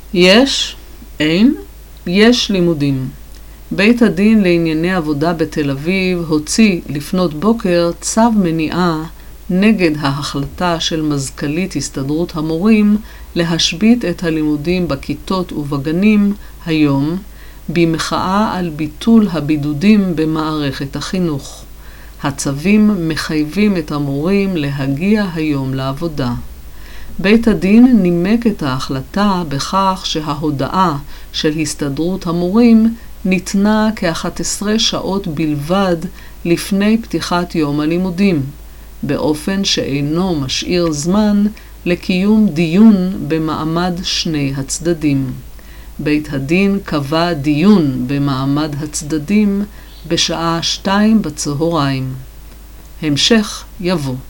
אין, יש לימודים. בית הדין לענייני עבודה בתל אביב הוציא לפנות בוקר צו מניעה נגד ההחלטה של מזכ"לית הסתדרות המורים להשבית את הלימודים בכיתות ובגנים היום, במחאה על ביטול הבידודים במערכת החינוך. הצווים מחייבים את המורים להגיע היום לעבודה. בית הדין נימק את ההחלטה בכך שההודעה של הסתדרות המורים ניתנה כ-11 שעות בלבד לפני פתיחת יום הלימודים, באופן שאינו משאיר זמן לקיום דיון במעמד שני הצדדים. בית הדין קבע דיון במעמד הצדדים בשעה 14:00. המשך יבוא.